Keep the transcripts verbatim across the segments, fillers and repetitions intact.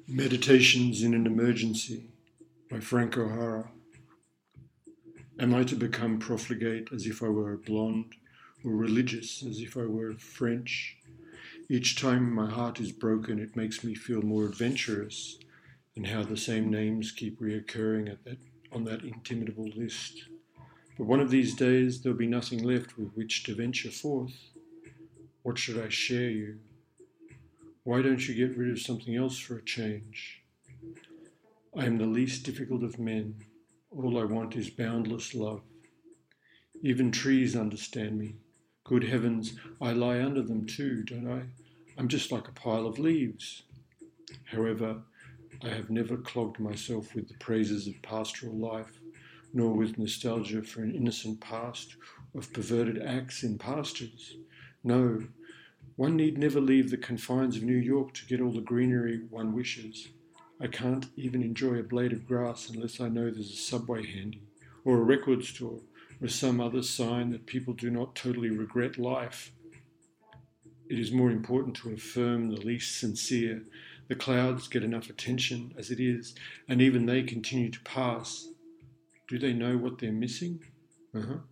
Meditations in an Emergency by Frank O'Hara. Am I to become profligate as if I were a blonde, or religious as if I were French? Each time my heart is broken, it makes me feel more adventurous, and how the same names keep reoccurring at that, on that interminable list. But one of these days there'll be nothing left with which to venture forth. What should I share you? Why don't you get rid of something else for a change? I am the least difficult of men. All I want is boundless love. Even trees understand me. Good heavens, I lie under them too, don't I? I'm just like a pile of leaves. However, I have never clogged myself with the praises of pastoral life, nor with nostalgia for an innocent past of perverted acts in pastures. No, one need never leave the confines of New York to get all the greenery one wishes. I can't even enjoy a blade of grass unless I know there's a subway handy, or a record store, or some other sign that people do not totally regret life. It is more important to affirm the least sincere. The clouds get enough attention as it is, and even they continue to pass. Do they know what they're missing? Uh-huh.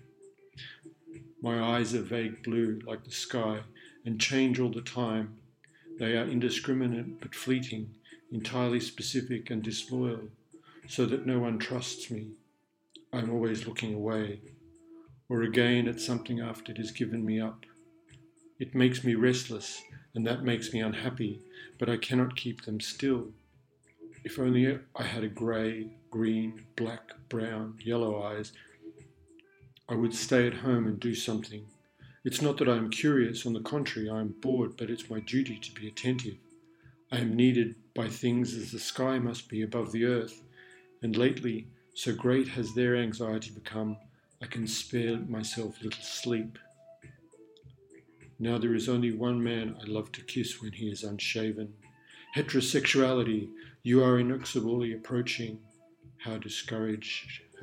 My eyes are vague blue, like the sky, and change all the time. They are indiscriminate but fleeting, entirely specific and disloyal, so that no one trusts me. I'm always looking away, or again at something after it has given me up. It makes me restless, and that makes me unhappy, but I cannot keep them still. If only I had a grey, green, black, brown, yellow eyes, I would stay at home and do something. It's not that I am curious, on the contrary, I am bored, but it's my duty to be attentive. I am needed by things as the sky must be above the earth, and lately, so great has their anxiety become, I can spare myself little sleep. Now there is only one man I love to kiss when he is unshaven. Heterosexuality, you are inexorably approaching. How discouraged her.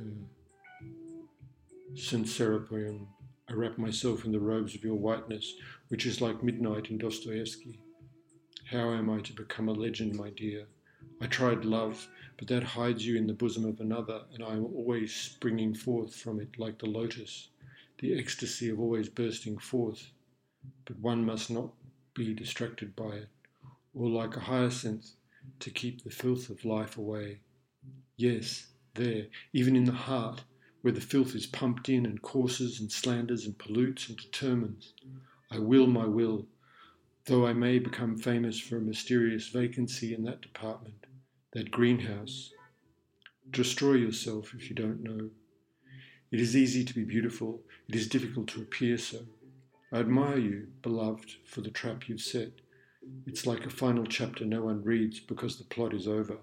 Saint Serapion, I wrap myself in the robes of your whiteness, which is like midnight in Dostoevsky. How am I to become a legend, my dear? I tried love, but that hides you in the bosom of another, and I am always springing forth from it like the lotus, the ecstasy of always bursting forth. But one must not be distracted by it, or like a hyacinth, to keep the filth of life away. Yes, there, even in the heart, where the filth is pumped in and courses and slanders and pollutes and determines. I will my will, though I may become famous for a mysterious vacancy in that department, that greenhouse. Destroy yourself if you don't know. It is easy to be beautiful, it is difficult to appear so. I admire you, beloved, for the trap you've set. It's like a final chapter no one reads because the plot is over.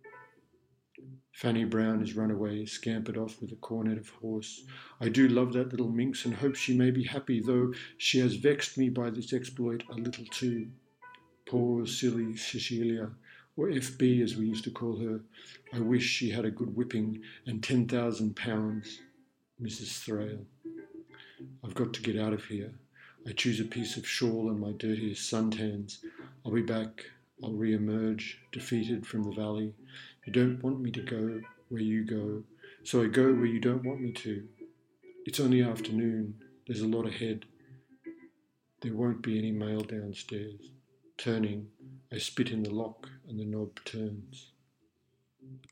Fanny Brown has run away, scampered off with a cornet of horse. I do love that little minx and hope she may be happy, though she has vexed me by this exploit a little too. Poor silly Cecilia, or F B as we used to call her. I wish she had a good whipping and ten thousand pounds. Missus Thrale. I've got to get out of here. I choose a piece of shawl and my dirtiest suntans. I'll be back. I'll re-emerge, defeated from the valley. You don't want me to go where you go, so I go where you don't want me to. It's only afternoon. There's a lot ahead. There won't be any mail downstairs. Turning, I spit in the lock and the knob turns.